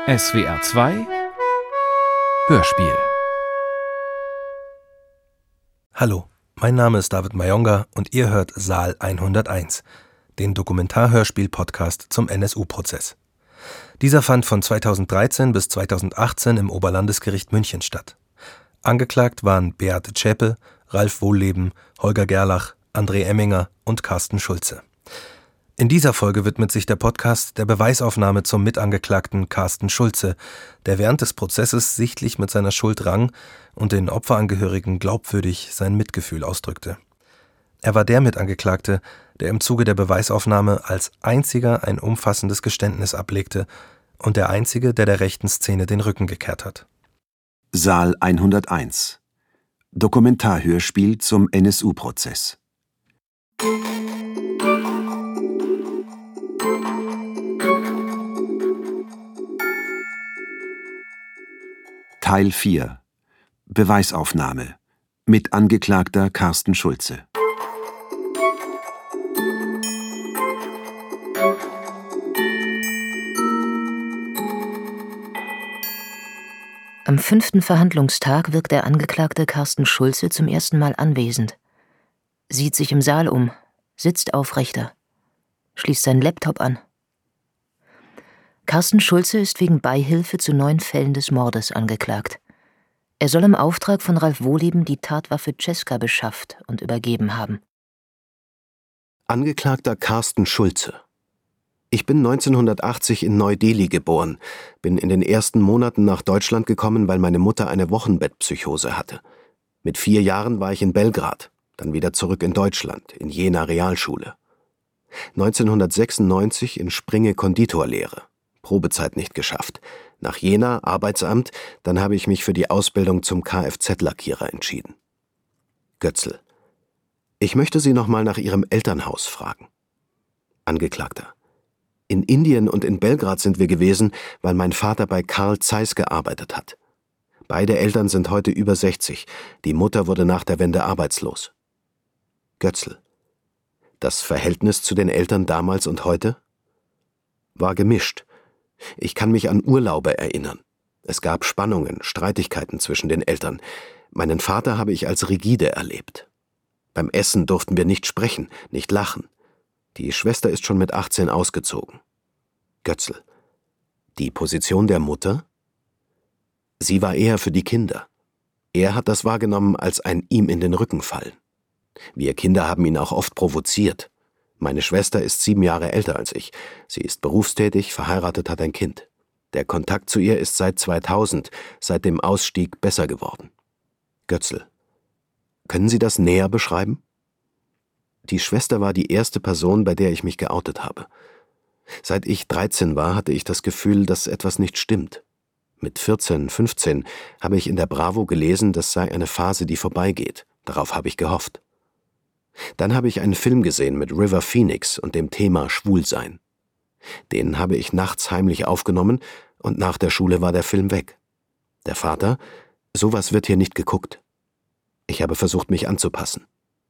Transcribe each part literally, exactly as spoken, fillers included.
S W R zwei Hörspiel. Hallo, mein Name ist David Mayonga und ihr hört Saal hunderteins, den Dokumentar-Hörspiel-Podcast zum N S U-Prozess. Dieser fand von zweitausenddreizehn bis zweitausendachtzehn im Oberlandesgericht München statt. Angeklagt waren Beate Zschäpe, Ralf Wohlleben, Holger Gerlach, André Emminger und Carsten Schulze. In dieser Folge widmet sich der Podcast der Beweisaufnahme zum Mitangeklagten Carsten Schulze, der während des Prozesses sichtlich mit seiner Schuld rang und den Opferangehörigen glaubwürdig sein Mitgefühl ausdrückte. Er war der Mitangeklagte, der im Zuge der Beweisaufnahme als einziger ein umfassendes Geständnis ablegte und der einzige, der der rechten Szene den Rücken gekehrt hat. Saal hunderteins. Dokumentarhörspiel zum N S U-Prozess. Teil vier. Beweisaufnahme. Mitangeklagter Carsten Schulze. Am fünften Verhandlungstag wirkt der Angeklagte Carsten Schulze zum ersten Mal anwesend. Sieht sich im Saal um, sitzt aufrechter, schließt seinen Laptop an. Carsten Schulze ist wegen Beihilfe zu neun Fällen des Mordes angeklagt. Er soll im Auftrag von Ralf Wohlleben die Tatwaffe Cesca beschafft und übergeben haben. Angeklagter Carsten Schulze. Ich bin neunzehnhundertachtzig in Neu-Delhi geboren, bin in den ersten Monaten nach Deutschland gekommen, weil meine Mutter eine Wochenbettpsychose hatte. Mit vier Jahren war ich in Belgrad, dann wieder zurück in Deutschland, in Jena Realschule. neunzehnhundertsechsundneunzig in Springe Konditorlehre. Probezeit nicht geschafft. Nach Jena, Arbeitsamt, dann habe ich mich für die Ausbildung zum Kfz-Lackierer entschieden. Götzl. Ich möchte Sie noch mal nach Ihrem Elternhaus fragen. Angeklagter. In Indien und in Belgrad sind wir gewesen, weil mein Vater bei Carl Zeiss gearbeitet hat. Beide Eltern sind heute über sechzig. Die Mutter wurde nach der Wende arbeitslos. Götzl. Das Verhältnis zu den Eltern damals und heute? War gemischt. Ich kann mich an Urlaube erinnern. Es gab Spannungen, Streitigkeiten zwischen den Eltern. Meinen Vater habe ich als rigide erlebt. Beim Essen durften wir nicht sprechen, nicht lachen. Die Schwester ist schon mit achtzehn ausgezogen. Götzl. Die Position der Mutter? Sie war eher für die Kinder. Er hat das wahrgenommen als ein ihm in den Rücken fallen. Wir Kinder haben ihn auch oft provoziert. Meine Schwester ist sieben Jahre älter als ich. Sie ist berufstätig, verheiratet, hat ein Kind. Der Kontakt zu ihr ist seit zweitausend, seit dem Ausstieg, besser geworden. Götzl. Können Sie das näher beschreiben? Die Schwester war die erste Person, bei der ich mich geoutet habe. Seit ich dreizehn war, hatte ich das Gefühl, dass etwas nicht stimmt. Mit vierzehn, fünfzehn habe ich in der Bravo gelesen, das sei eine Phase, die vorbeigeht. Darauf habe ich gehofft. Dann habe ich einen Film gesehen mit River Phoenix und dem Thema Schwulsein. Den habe ich nachts heimlich aufgenommen und nach der Schule war der Film weg. Der Vater: Sowas wird hier nicht geguckt. Ich habe versucht, mich anzupassen.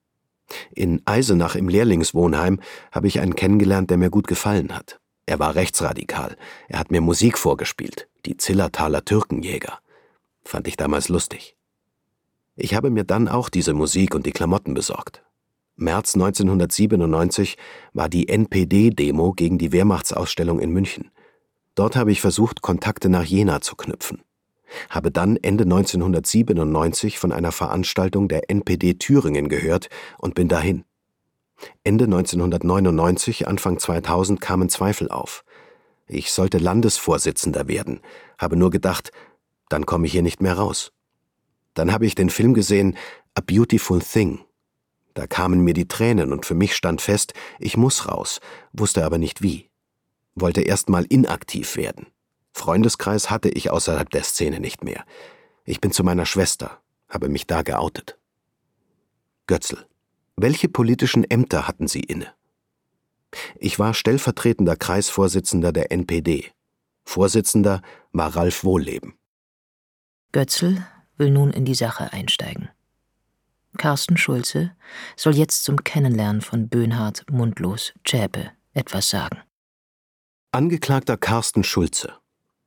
In Eisenach im Lehrlingswohnheim habe ich einen kennengelernt, der mir gut gefallen hat. Er war rechtsradikal. Er hat mir Musik vorgespielt, die Zillertaler Türkenjäger. Fand ich damals lustig. Ich habe mir dann auch diese Musik und die Klamotten besorgt. März neunzehnhundertsiebenundneunzig war die N P D-Demo gegen die Wehrmachtsausstellung in München. Dort habe ich versucht, Kontakte nach Jena zu knüpfen. Habe dann Ende neunzehnhundertsiebenundneunzig von einer Veranstaltung der N P D Thüringen gehört und bin dahin. Ende neunzehnhundertneunundneunzig, Anfang zweitausend kamen Zweifel auf. Ich sollte Landesvorsitzender werden, habe nur gedacht, dann komme ich hier nicht mehr raus. Dann habe ich den Film gesehen, A Beautiful Thing. Da kamen mir die Tränen und für mich stand fest, ich muss raus, wusste aber nicht wie. Wollte erst mal inaktiv werden. Freundeskreis hatte ich außerhalb der Szene nicht mehr. Ich bin zu meiner Schwester, habe mich da geoutet. Götzl. Welche politischen Ämter hatten Sie inne? Ich war stellvertretender Kreisvorsitzender der N P D. Vorsitzender war Ralf Wohlleben. Götzl will nun in die Sache einsteigen. Carsten Schulze soll jetzt zum Kennenlernen von Böhnhardt, Mundlos, Zschäpe etwas sagen. Angeklagter Carsten Schulze.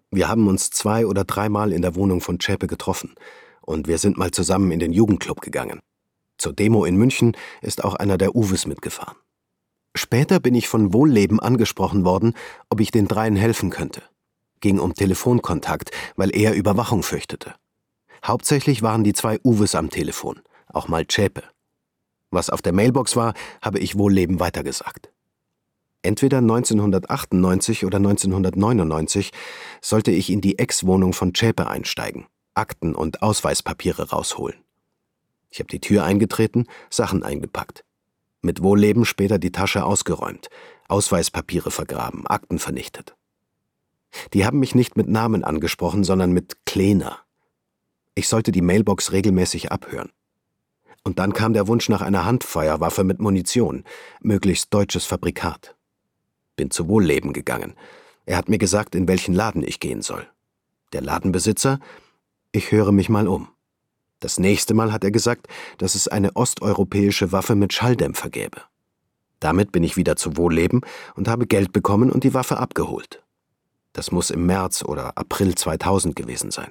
Wir haben uns zwei- oder dreimal in der Wohnung von Zschäpe getroffen. Und wir sind mal zusammen in den Jugendclub gegangen. Zur Demo in München ist auch einer der Uwes mitgefahren. Später bin ich von Wohlleben angesprochen worden, ob ich den dreien helfen könnte. Ging um Telefonkontakt, weil er Überwachung fürchtete. Hauptsächlich waren die zwei Uwes am Telefon, auch mal Zschäpe. Was auf der Mailbox war, habe ich Wohlleben weitergesagt. Entweder neunzehnhundertachtundneunzig oder neunzehnhundertneunundneunzig sollte ich in die Ex-Wohnung von Zschäpe einsteigen, Akten und Ausweispapiere rausholen. Ich habe die Tür eingetreten, Sachen eingepackt. Mit Wohlleben später die Tasche ausgeräumt, Ausweispapiere vergraben, Akten vernichtet. Die haben mich nicht mit Namen angesprochen, sondern mit Kleiner. Ich sollte die Mailbox regelmäßig abhören. Und dann kam der Wunsch nach einer Handfeuerwaffe mit Munition, möglichst deutsches Fabrikat. Bin zu Wohlleben gegangen. Er hat mir gesagt, in welchen Laden ich gehen soll. Der Ladenbesitzer: Ich höre mich mal um. Das nächste Mal hat er gesagt, dass es eine osteuropäische Waffe mit Schalldämpfer gäbe. Damit bin ich wieder zu Wohlleben und habe Geld bekommen und die Waffe abgeholt. Das muss im März oder April zweitausend gewesen sein.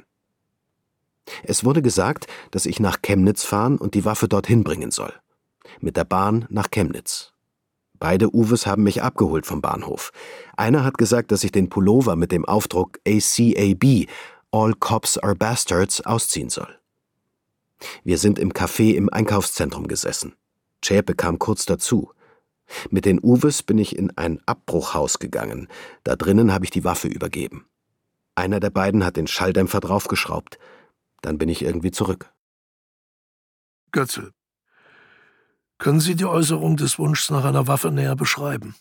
Es wurde gesagt, dass ich nach Chemnitz fahren und die Waffe dorthin bringen soll. Mit der Bahn nach Chemnitz. Beide Uwes haben mich abgeholt vom Bahnhof. Einer hat gesagt, dass ich den Pullover mit dem Aufdruck A C A B, All Cops are Bastards, ausziehen soll. Wir sind im Café im Einkaufszentrum gesessen. Zschäpe kam kurz dazu. Mit den Uwes bin ich in ein Abbruchhaus gegangen. Da drinnen habe ich die Waffe übergeben. Einer der beiden hat den Schalldämpfer draufgeschraubt. Dann bin ich irgendwie zurück. Götzl, können Sie die Äußerung des Wunschs nach einer Waffe näher beschreiben?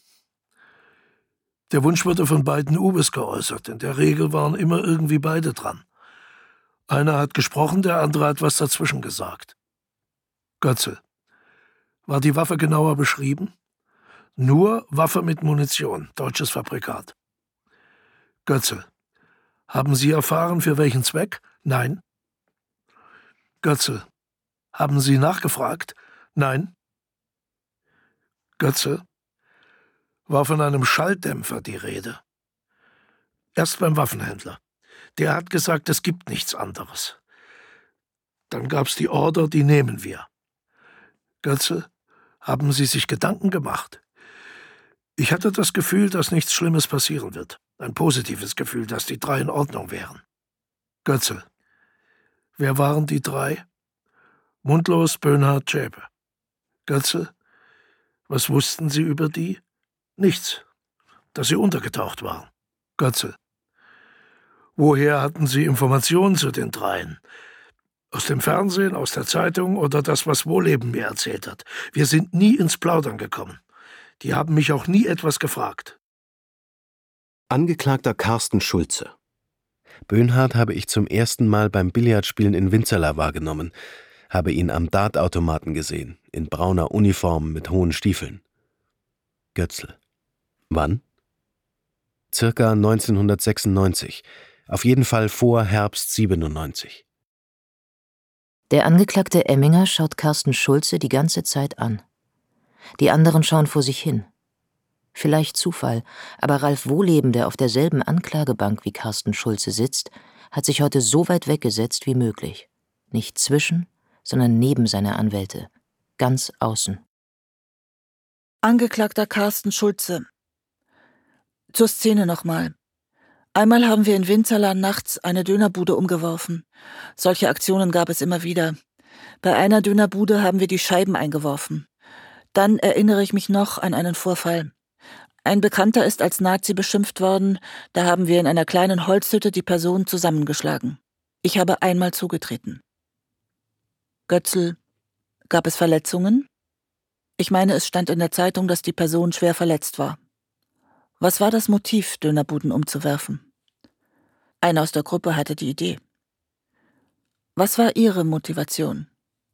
Der Wunsch wurde von beiden Uwes geäußert. In der Regel waren immer irgendwie beide dran. Einer hat gesprochen, der andere hat was dazwischen gesagt. Götzl, war die Waffe genauer beschrieben? Nur Waffe mit Munition, deutsches Fabrikat. Götzl, haben Sie erfahren, für welchen Zweck? Nein. Götzl, haben Sie nachgefragt? Nein. Götzl, war von einem Schalldämpfer die Rede? Erst beim Waffenhändler. Der hat gesagt, es gibt nichts anderes. Dann gab's die Order, die nehmen wir. Götzl, haben Sie sich Gedanken gemacht? Ich hatte das Gefühl, dass nichts Schlimmes passieren wird. Ein positives Gefühl, dass die drei in Ordnung wären. Götzl, wer waren die drei? Mundlos, Böhnhardt, Zschäpe. Götzl, was wussten Sie über die? Nichts. Dass sie untergetaucht waren. Götzl, woher hatten Sie Informationen zu den dreien? Aus dem Fernsehen, aus der Zeitung oder das, was Wohlleben mir erzählt hat? Wir sind nie ins Plaudern gekommen. Die haben mich auch nie etwas gefragt. Angeklagter Carsten Schulze. Böhnhardt habe ich zum ersten Mal beim Billardspielen in Winzerla wahrgenommen, habe ihn am Dartautomaten gesehen, in brauner Uniform mit hohen Stiefeln. Götzl. Wann? Circa neunzehnhundertsechsundneunzig, auf jeden Fall vor Herbst siebenundneunzig. Der Angeklagte Emminger schaut Carsten Schulze die ganze Zeit an. Die anderen schauen vor sich hin. Vielleicht Zufall, aber Ralf Wohlleben, der auf derselben Anklagebank wie Carsten Schulze sitzt, hat sich heute so weit weggesetzt wie möglich. Nicht zwischen, sondern neben seine Anwälte. Ganz außen. Angeklagter Carsten Schulze. Zur Szene nochmal. Einmal haben wir in Winzerla nachts eine Dönerbude umgeworfen. Solche Aktionen gab es immer wieder. Bei einer Dönerbude haben wir die Scheiben eingeworfen. Dann erinnere ich mich noch an einen Vorfall. Ein Bekannter ist als Nazi beschimpft worden, da haben wir in einer kleinen Holzhütte die Person zusammengeschlagen. Ich habe einmal zugetreten. Götzl, gab es Verletzungen? Ich meine, es stand in der Zeitung, dass die Person schwer verletzt war. Was war das Motiv, Dönerbuden umzuwerfen? Einer aus der Gruppe hatte die Idee. Was war Ihre Motivation?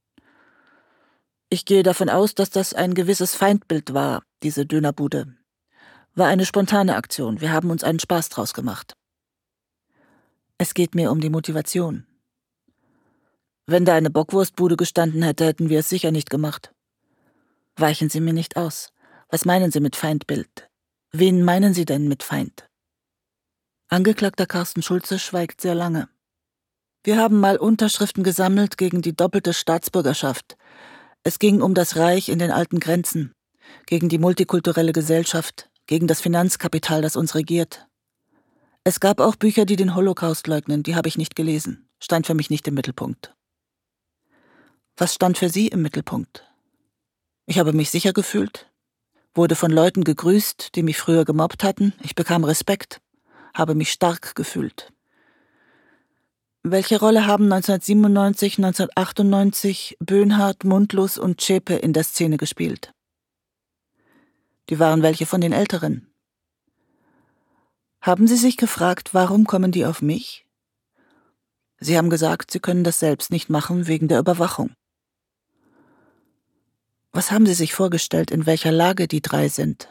Ich gehe davon aus, dass das ein gewisses Feindbild war, diese Dönerbude. War eine spontane Aktion, wir haben uns einen Spaß draus gemacht. Es geht mir um die Motivation. Wenn da eine Bockwurstbude gestanden hätte, hätten wir es sicher nicht gemacht. Weichen Sie mir nicht aus. Was meinen Sie mit Feindbild? Wen meinen Sie denn mit Feind? Angeklagter Carsten Schulze schweigt sehr lange. Wir haben mal Unterschriften gesammelt gegen die doppelte Staatsbürgerschaft. Es ging um das Reich in den alten Grenzen, gegen die multikulturelle Gesellschaft, gegen das Finanzkapital, das uns regiert. Es gab auch Bücher, die den Holocaust leugnen, die habe ich nicht gelesen, stand für mich nicht im Mittelpunkt. Was stand für Sie im Mittelpunkt? Ich habe mich sicher gefühlt, wurde von Leuten gegrüßt, die mich früher gemobbt hatten, ich bekam Respekt, habe mich stark gefühlt. Welche Rolle haben neunzehnhundertsiebenundneunzig, neunzehnhundertachtundneunzig Böhnhardt, Mundlos und Zschäpe in der Szene gespielt? Die waren welche von den Älteren. Haben Sie sich gefragt, warum kommen die auf mich? Sie haben gesagt, Sie können das selbst nicht machen wegen der Überwachung. Was haben Sie sich vorgestellt, in welcher Lage die drei sind?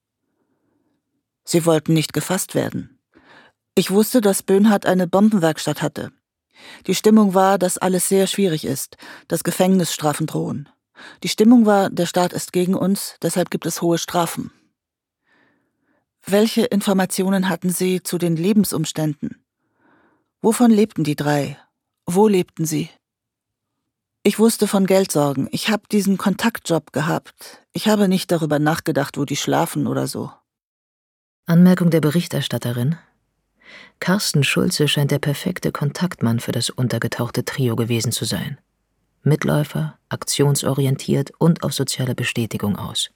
Sie wollten nicht gefasst werden. Ich wusste, dass Böhnhardt eine Bombenwerkstatt hatte. Die Stimmung war, dass alles sehr schwierig ist, dass Gefängnisstrafen drohen. Die Stimmung war, der Staat ist gegen uns, deshalb gibt es hohe Strafen. Welche Informationen hatten Sie zu den Lebensumständen? Wovon lebten die drei? Wo lebten sie? Ich wusste von Geldsorgen. Ich habe diesen Kontaktjob gehabt. Ich habe nicht darüber nachgedacht, wo die schlafen oder so. Anmerkung der Berichterstatterin: Carsten Schulze scheint der perfekte Kontaktmann für das untergetauchte Trio gewesen zu sein. Mitläufer, aktionsorientiert und auf soziale Bestätigung aus.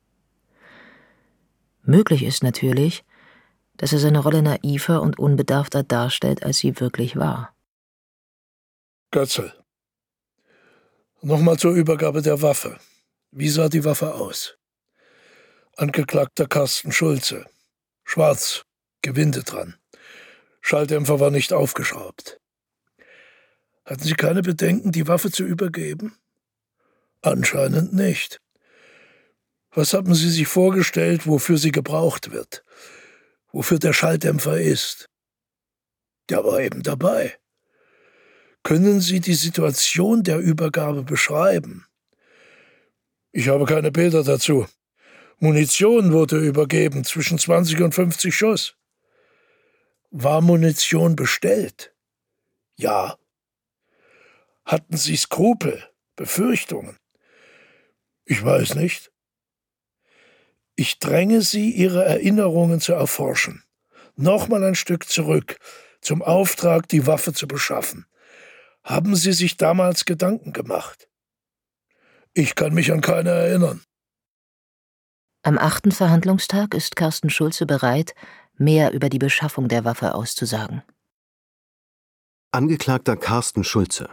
Möglich ist natürlich, dass er seine Rolle naiver und unbedarfter darstellt, als sie wirklich war. Götzl. Nochmal zur Übergabe der Waffe. Wie sah die Waffe aus? Angeklagter Carsten Schulze. Schwarz, Gewinde dran. Schalldämpfer war nicht aufgeschraubt. Hatten Sie keine Bedenken, die Waffe zu übergeben? Anscheinend nicht. Was haben Sie sich vorgestellt, wofür sie gebraucht wird? Wofür der Schalldämpfer ist? Der war eben dabei. Können Sie die Situation der Übergabe beschreiben? Ich habe keine Bilder dazu. Munition wurde übergeben, zwischen zwanzig und fünfzig Schuss. War Munition bestellt? Ja. Hatten Sie Skrupel, Befürchtungen? Ich weiß nicht. Ich dränge Sie, Ihre Erinnerungen zu erforschen. Nochmal ein Stück zurück, zum Auftrag, die Waffe zu beschaffen. Haben Sie sich damals Gedanken gemacht? Ich kann mich an keine erinnern. Am achten Verhandlungstag ist Carsten Schulze bereit, mehr über die Beschaffung der Waffe auszusagen. Angeklagter Carsten Schulze.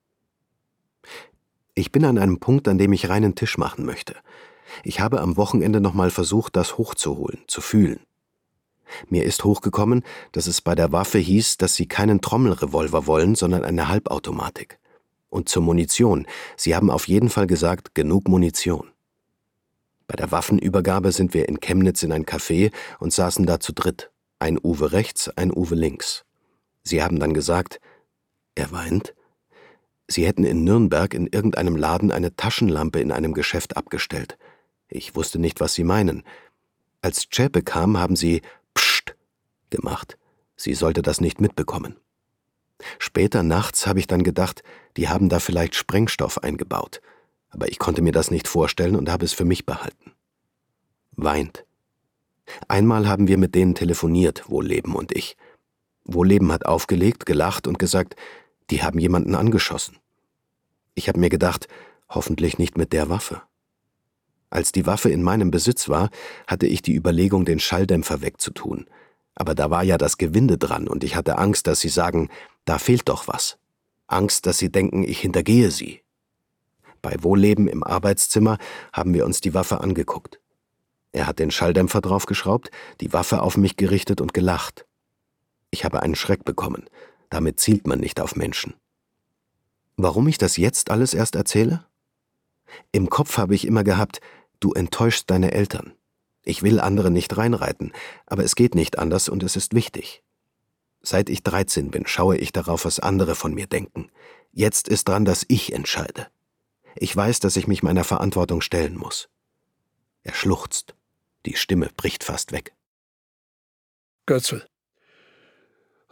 Ich bin an einem Punkt, an dem ich reinen Tisch machen möchte. Ich habe am Wochenende nochmal versucht, das hochzuholen, zu fühlen. Mir ist hochgekommen, dass es bei der Waffe hieß, dass sie keinen Trommelrevolver wollen, sondern eine Halbautomatik. Und zur Munition. Sie haben auf jeden Fall gesagt, genug Munition. Bei der Waffenübergabe sind wir in Chemnitz in ein Café und saßen da zu dritt. Ein Uwe rechts, ein Uwe links. Sie haben dann gesagt, er weint, sie hätten in Nürnberg in irgendeinem Laden eine Taschenlampe in einem Geschäft abgestellt. Ich wusste nicht, was sie meinen. Als Zschäpe kam, haben sie Psst gemacht. Sie sollte das nicht mitbekommen. Später nachts habe ich dann gedacht, die haben da vielleicht Sprengstoff eingebaut. Aber ich konnte mir das nicht vorstellen und habe es für mich behalten. Weint. Einmal haben wir mit denen telefoniert, Wohlleben und ich. Wohlleben hat aufgelegt, gelacht und gesagt, die haben jemanden angeschossen. Ich habe mir gedacht, hoffentlich nicht mit der Waffe. Als die Waffe in meinem Besitz war, hatte ich die Überlegung, den Schalldämpfer wegzutun. Aber da war ja das Gewinde dran und ich hatte Angst, dass sie sagen, da fehlt doch was. Angst, dass sie denken, ich hintergehe sie. Bei Wohlleben im Arbeitszimmer haben wir uns die Waffe angeguckt. Er hat den Schalldämpfer draufgeschraubt, die Waffe auf mich gerichtet und gelacht. Ich habe einen Schreck bekommen. Damit zielt man nicht auf Menschen. Warum ich das jetzt alles erst erzähle? Im Kopf habe ich immer gehabt, du enttäuschst deine Eltern. Ich will andere nicht reinreiten, aber es geht nicht anders und es ist wichtig. Seit ich dreizehn bin, schaue ich darauf, was andere von mir denken. Jetzt ist dran, dass ich entscheide. Ich weiß, dass ich mich meiner Verantwortung stellen muss. Er schluchzt. Die Stimme bricht fast weg. Götzl,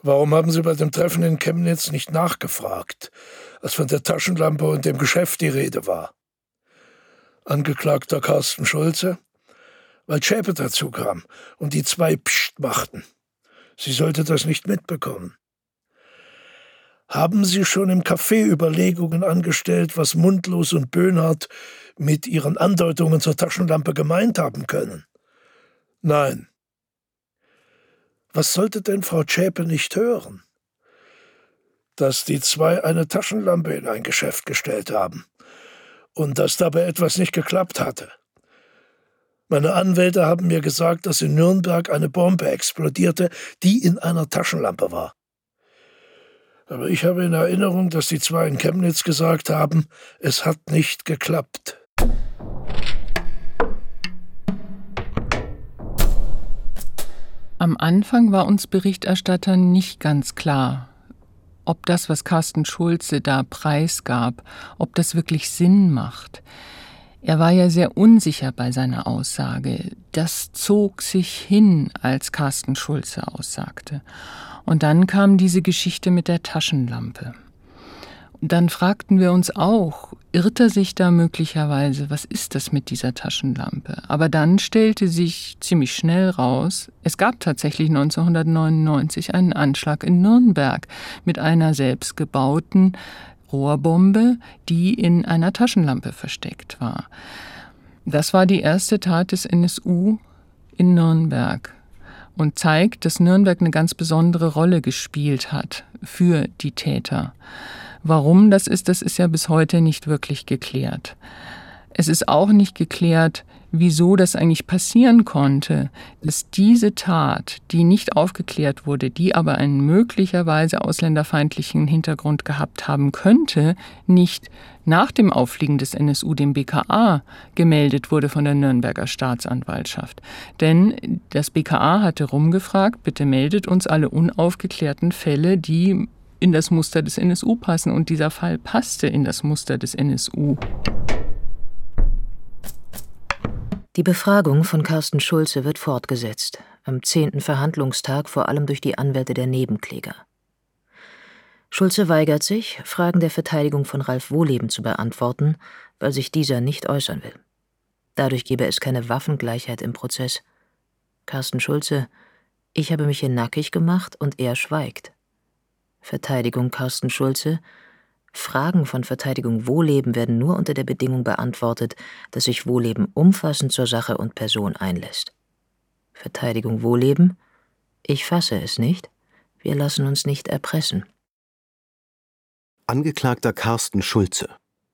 Warum haben Sie bei dem Treffen in Chemnitz nicht nachgefragt, als von der Taschenlampe und dem Geschäft die Rede war? Angeklagter Carsten Schulze, weil Zschäpe dazu kam und die zwei Psst machten. Sie sollte das nicht mitbekommen. Haben Sie schon im Café Überlegungen angestellt, was Mundlos und Böhnhardt mit ihren Andeutungen zur Taschenlampe gemeint haben können? Nein. Was sollte denn Frau Zschäpe nicht hören? Dass die zwei eine Taschenlampe in ein Geschäft gestellt haben und dass dabei etwas nicht geklappt hatte. Meine Anwälte haben mir gesagt, dass in Nürnberg eine Bombe explodierte, die in einer Taschenlampe war. Aber ich habe in Erinnerung, dass die zwei in Chemnitz gesagt haben, es hat nicht geklappt. Am Anfang war uns Berichterstattern nicht ganz klar, ob das, was Carsten Schulze da preisgab, ob das wirklich Sinn macht. Er war ja sehr unsicher bei seiner Aussage. Das zog sich hin, als Carsten Schulze aussagte. Und dann kam diese Geschichte mit der Taschenlampe. Dann fragten wir uns auch, irrt er sich da möglicherweise, was ist das mit dieser Taschenlampe? Aber dann stellte sich ziemlich schnell raus, es gab tatsächlich neunzehnhundertneunundneunzig einen Anschlag in Nürnberg mit einer selbstgebauten Rohrbombe, die in einer Taschenlampe versteckt war. Das war die erste Tat des N S U in Nürnberg und zeigt, dass Nürnberg eine ganz besondere Rolle gespielt hat für die Täter. Warum das ist, das ist ja bis heute nicht wirklich geklärt. Es ist auch nicht geklärt, wieso das eigentlich passieren konnte, dass diese Tat, die nicht aufgeklärt wurde, die aber einen möglicherweise ausländerfeindlichen Hintergrund gehabt haben könnte, nicht nach dem Auffliegen des N S U dem B K A gemeldet wurde von der Nürnberger Staatsanwaltschaft. Denn das B K A hatte rumgefragt, bitte meldet uns alle unaufgeklärten Fälle, die in das Muster des N S U passen. Und dieser Fall passte in das Muster des N S U. Die Befragung von Carsten Schulze wird fortgesetzt, am zehnten Verhandlungstag vor allem durch die Anwälte der Nebenkläger. Schulze weigert sich, Fragen der Verteidigung von Ralf Wohleben zu beantworten, weil sich dieser nicht äußern will. Dadurch gebe es keine Waffengleichheit im Prozess. Carsten Schulze: Ich habe mich hier nackig gemacht und er schweigt. Verteidigung Carsten Schulze: Fragen von Verteidigung Wohleben werden nur unter der Bedingung beantwortet, dass sich Wohleben umfassend zur Sache und Person einlässt. Verteidigung Wohleben: Ich fasse es nicht. Wir lassen uns nicht erpressen. Angeklagter Carsten Schulze.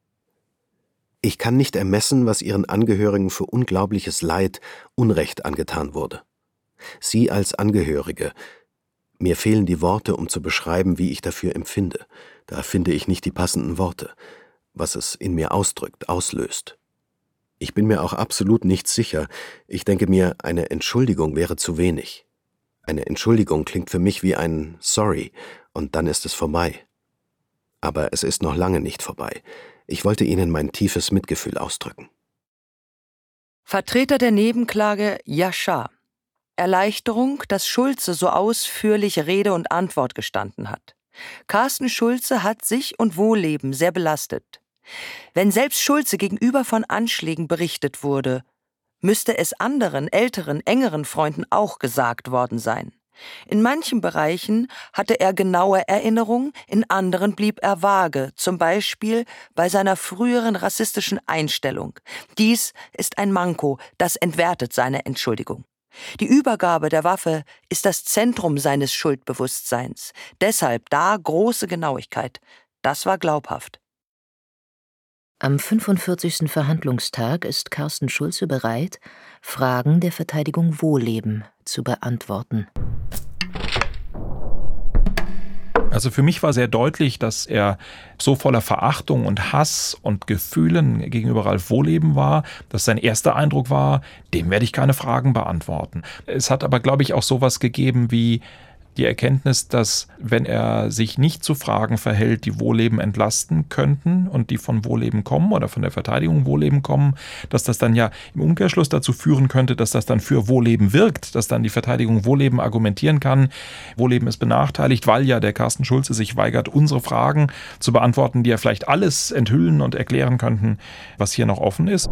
Ich kann nicht ermessen, was Ihren Angehörigen für unglaubliches Leid, Unrecht angetan wurde. Sie als Angehörige, mir fehlen die Worte, um zu beschreiben, wie ich dafür empfinde. Da finde ich nicht die passenden Worte, was es in mir ausdrückt, auslöst. Ich bin mir auch absolut nicht sicher. Ich denke mir, eine Entschuldigung wäre zu wenig. Eine Entschuldigung klingt für mich wie ein Sorry und dann ist es vorbei. Aber es ist noch lange nicht vorbei. Ich wollte Ihnen mein tiefes Mitgefühl ausdrücken. Vertreter der Nebenklage Jascha. Erleichterung, dass Schulze so ausführlich Rede und Antwort gestanden hat. Carsten Schulze hat sich und Wohleben sehr belastet. Wenn selbst Schulze gegenüber von Anschlägen berichtet wurde, müsste es anderen, älteren, engeren Freunden auch gesagt worden sein. In manchen Bereichen hatte er genaue Erinnerungen, in anderen blieb er vage, zum Beispiel bei seiner früheren rassistischen Einstellung. Dies ist ein Manko, das entwertet seine Entschuldigung. Die Übergabe der Waffe ist das Zentrum seines Schuldbewusstseins. Deshalb da große Genauigkeit. Das war glaubhaft. Am fünfundvierzigsten Verhandlungstag ist Carsten Schulze bereit, Fragen der Verteidigung Wohleben zu beantworten. Also für mich war sehr deutlich, dass er so voller Verachtung und Hass und Gefühlen gegenüber Ralf Wohleben war, dass sein erster Eindruck war, dem werde ich keine Fragen beantworten. Es hat aber, glaube ich, auch sowas gegeben wie, die Erkenntnis, dass wenn er sich nicht zu Fragen verhält, die Wohlleben entlasten könnten und die von Wohlleben kommen oder von der Verteidigung Wohlleben kommen, dass das dann ja im Umkehrschluss dazu führen könnte, dass das dann für Wohlleben wirkt, dass dann die Verteidigung Wohlleben argumentieren kann, Wohlleben ist benachteiligt, weil ja der Carsten Schulze sich weigert, unsere Fragen zu beantworten, die ja vielleicht alles enthüllen und erklären könnten, was hier noch offen ist.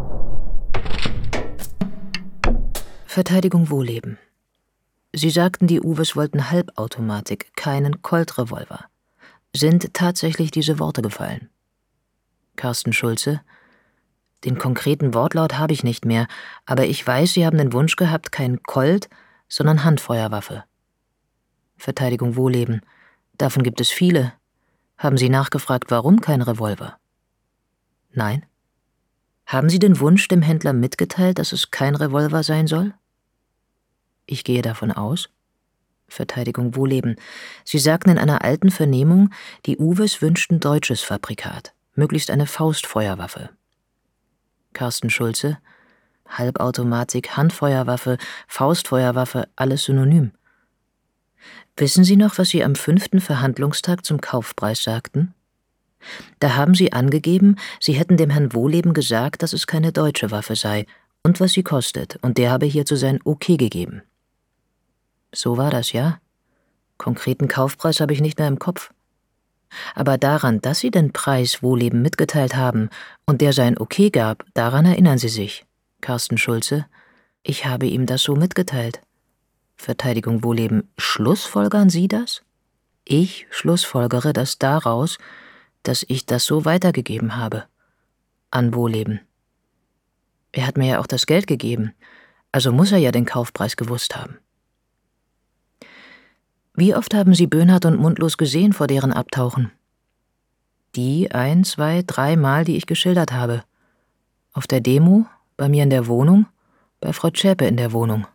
Verteidigung Wohlleben. Sie sagten, die Uwes wollten Halbautomatik, keinen Colt-Revolver. Sind tatsächlich diese Worte gefallen? Carsten Schulze: Den konkreten Wortlaut habe ich nicht mehr, aber ich weiß, Sie haben den Wunsch gehabt, kein Colt, sondern Handfeuerwaffe. Verteidigung Wohlleben. Davon gibt es viele. Haben Sie nachgefragt, warum kein Revolver? Nein. Haben Sie den Wunsch dem Händler mitgeteilt, dass es kein Revolver sein soll? Ich gehe davon aus. Verteidigung Wohlleben. Sie sagten in einer alten Vernehmung, die Uwes wünschten deutsches Fabrikat, möglichst eine Faustfeuerwaffe. Carsten Schulze: Halbautomatik, Handfeuerwaffe, Faustfeuerwaffe, alles synonym. Wissen Sie noch, was Sie am fünften Verhandlungstag zum Kaufpreis sagten? Da haben Sie angegeben, Sie hätten dem Herrn Wohlleben gesagt, dass es keine deutsche Waffe sei und was sie kostet, und der habe hierzu sein Okay gegeben. So war das, ja? Konkreten Kaufpreis habe ich nicht mehr im Kopf. Aber daran, dass Sie den Preis Wohlleben mitgeteilt haben und der sein Okay gab, daran erinnern Sie sich. Carsten Schulze: Ich habe ihm das so mitgeteilt. Verteidigung Wohlleben. Schlussfolgern Sie das? Ich schlussfolgere das daraus, dass ich das so weitergegeben habe. An Wohlleben. Er hat mir ja auch das Geld gegeben, also muss er ja den Kaufpreis gewusst haben. Wie oft haben Sie Böhnhardt und Mundlos gesehen vor deren Abtauchen? Die ein, zwei, drei Mal, die ich geschildert habe. Auf der Demo, bei mir in der Wohnung, bei Frau Zschäpe in der Wohnung.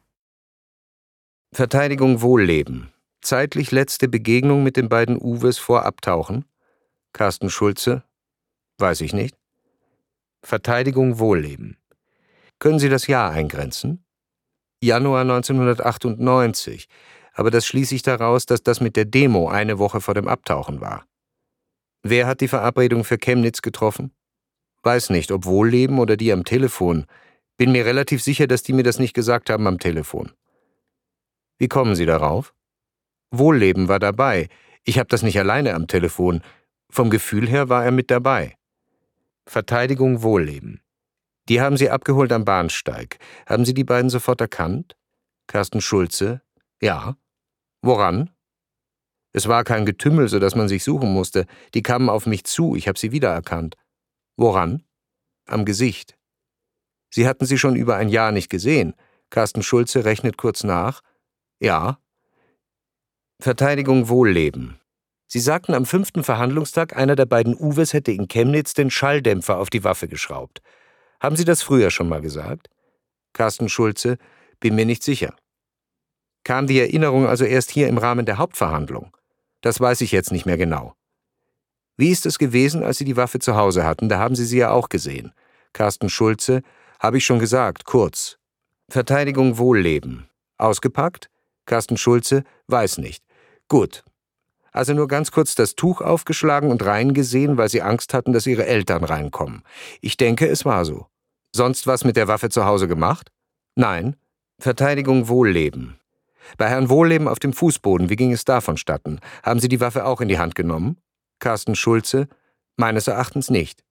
Verteidigung Wohlleben. Zeitlich letzte Begegnung mit den beiden Uwes vor Abtauchen. Carsten Schulze: Weiß ich nicht. Verteidigung Wohlleben. Können Sie das Jahr eingrenzen? Januar neunzehnhundertachtundneunzig. Aber das schließe ich daraus, dass das mit der Demo eine Woche vor dem Abtauchen war. Wer hat die Verabredung für Chemnitz getroffen? Weiß nicht, ob Wohlleben oder die am Telefon. Bin mir relativ sicher, dass die mir das nicht gesagt haben am Telefon. Wie kommen Sie darauf? Wohlleben war dabei. Ich habe das nicht alleine am Telefon. Vom Gefühl her war er mit dabei. Verteidigung Wohlleben. Die haben Sie abgeholt am Bahnsteig. Haben Sie die beiden sofort erkannt? Carsten Schulze: Ja. Woran? Es war kein Getümmel, so dass man sich suchen musste. Die kamen auf mich zu, ich habe sie wiedererkannt. Woran? Am Gesicht. Sie hatten sie schon über ein Jahr nicht gesehen. Carsten Schulze rechnet kurz nach. Ja. Verteidigung Wohlleben. Sie sagten am fünften Verhandlungstag, einer der beiden Uwes hätte in Chemnitz den Schalldämpfer auf die Waffe geschraubt. Haben Sie das früher schon mal gesagt? Carsten Schulze: Bin mir nicht sicher. Kam die Erinnerung also erst hier im Rahmen der Hauptverhandlung? Das weiß ich jetzt nicht mehr genau. Wie ist es gewesen, als Sie die Waffe zu Hause hatten? Da haben Sie sie ja auch gesehen. Carsten Schulze: Habe ich schon gesagt, kurz. Verteidigung Wohlleben. Ausgepackt? Carsten Schulze: Weiß nicht. Gut. Also nur ganz kurz das Tuch aufgeschlagen und reingesehen, weil Sie Angst hatten, dass Ihre Eltern reinkommen. Ich denke, es war so. Sonst was mit der Waffe zu Hause gemacht? Nein. Verteidigung Wohlleben. Bei Herrn Wohlleben auf dem Fußboden, wie ging es da vonstatten? Haben Sie die Waffe auch in die Hand genommen? Carsten Schulze: Meines Erachtens nicht.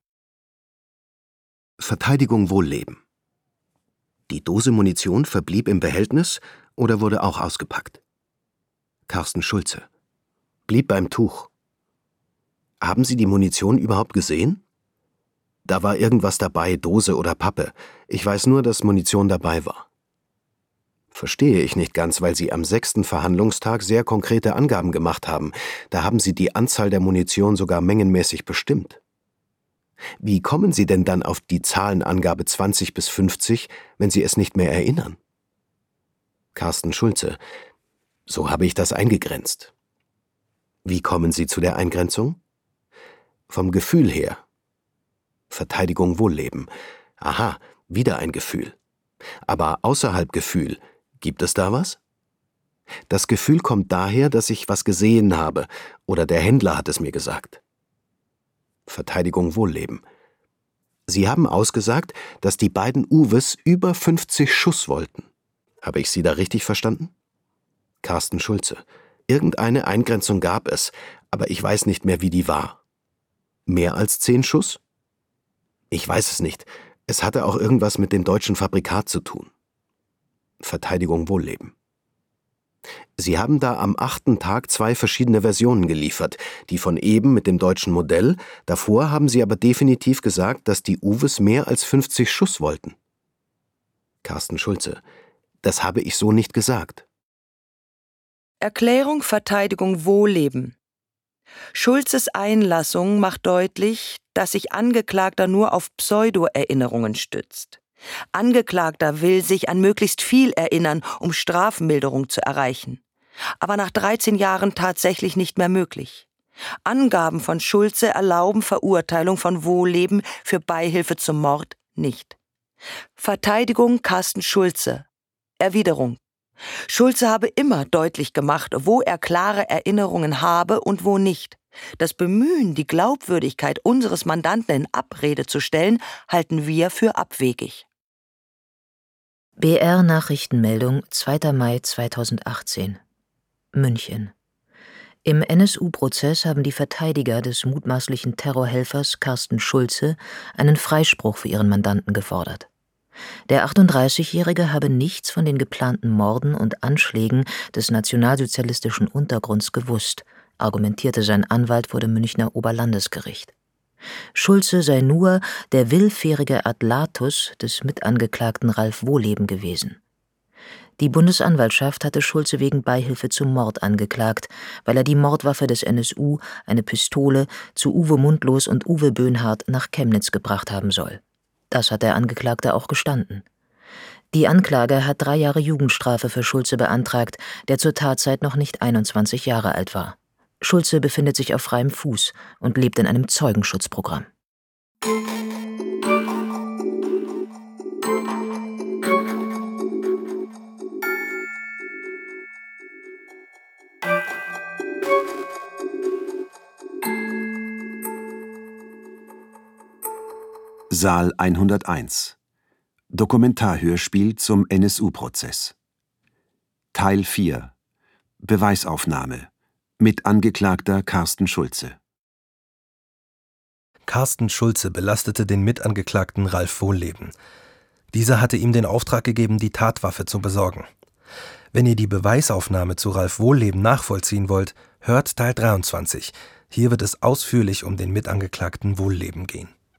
Verteidigung Wohlleben. Die Dose Munition verblieb im Behältnis oder wurde auch ausgepackt? Carsten Schulze: Blieb beim Tuch. Haben Sie die Munition überhaupt gesehen? Da war irgendwas dabei, Dose oder Pappe. Ich weiß nur, dass Munition dabei war. Verstehe ich nicht ganz, weil Sie am sechsten Verhandlungstag sehr konkrete Angaben gemacht haben. Da haben Sie die Anzahl der Munition sogar mengenmäßig bestimmt. Wie kommen Sie denn dann auf die Zahlenangabe zwanzig bis fünfzig, wenn Sie es nicht mehr erinnern? Carsten Schulze: So habe ich das eingegrenzt. Wie kommen Sie zu der Eingrenzung? Vom Gefühl her. Verteidigung Wohlleben. Aha, wieder ein Gefühl. Aber außerhalb Gefühl, gibt es da was? Das Gefühl kommt daher, dass ich was gesehen habe, oder der Händler hat es mir gesagt. Verteidigung Wohlleben. Sie haben ausgesagt, dass die beiden Uwes über fünfzig Schuss wollten. Habe ich Sie da richtig verstanden? Carsten Schulze. Irgendeine Eingrenzung gab es, aber ich weiß nicht mehr, wie die war. Mehr als zehn Schuss? Ich weiß es nicht. Es hatte auch irgendwas mit dem deutschen Fabrikat zu tun. Verteidigung Wohlleben. Sie haben da am achten Tag zwei verschiedene Versionen geliefert, die von eben mit dem deutschen Modell, davor haben Sie aber definitiv gesagt, dass die Uwes mehr als fünfzig Schuss wollten. Carsten Schulze. Das habe ich so nicht gesagt. Erklärung Verteidigung Wohlleben. Schulzes Einlassung macht deutlich, dass sich Angeklagter nur auf Pseudo-Erinnerungen stützt. Angeklagter will sich an möglichst viel erinnern, um Strafmilderung zu erreichen. Aber nach dreizehn Jahren tatsächlich nicht mehr möglich. Angaben von Schulze erlauben Verurteilung von Wohlleben für Beihilfe zum Mord nicht. Verteidigung Carsten Schulze. Erwiderung. Schulze habe immer deutlich gemacht, wo er klare Erinnerungen habe und wo nicht. Das Bemühen, die Glaubwürdigkeit unseres Mandanten in Abrede zu stellen, halten wir für abwegig. B R-Nachrichtenmeldung, zweiter Mai zweitausendachtzehn. München. Im N S U-Prozess haben die Verteidiger des mutmaßlichen Terrorhelfers Carsten Schulze einen Freispruch für ihren Mandanten gefordert. Der achtunddreißigjährige habe nichts von den geplanten Morden und Anschlägen des nationalsozialistischen Untergrunds gewusst, argumentierte sein Anwalt vor dem Münchner Oberlandesgericht. Schulze sei nur der willfährige Adlatus des Mitangeklagten Ralf Wohlleben gewesen. Die Bundesanwaltschaft hatte Schulze wegen Beihilfe zum Mord angeklagt, weil er die Mordwaffe des N S U, eine Pistole, zu Uwe Mundlos und Uwe Böhnhardt nach Chemnitz gebracht haben soll. Das hat der Angeklagte auch gestanden. Die Anklage hat drei Jahre Jugendstrafe für Schulze beantragt, der zur Tatzeit noch nicht einundzwanzig Jahre alt war. Schulze befindet sich auf freiem Fuß und lebt in einem Zeugenschutzprogramm. Saal hunderteins. Dokumentarhörspiel zum N S U-Prozess. Teil vier. Beweisaufnahme. Mitangeklagter Carsten Schulze. Carsten Schulze belastete den Mitangeklagten Ralf Wohlleben. Dieser hatte ihm den Auftrag gegeben, die Tatwaffe zu besorgen. Wenn ihr die Beweisaufnahme zu Ralf Wohlleben nachvollziehen wollt, hört Teil dreiundzwanzig. Hier wird es ausführlich um den Mitangeklagten Wohlleben gehen.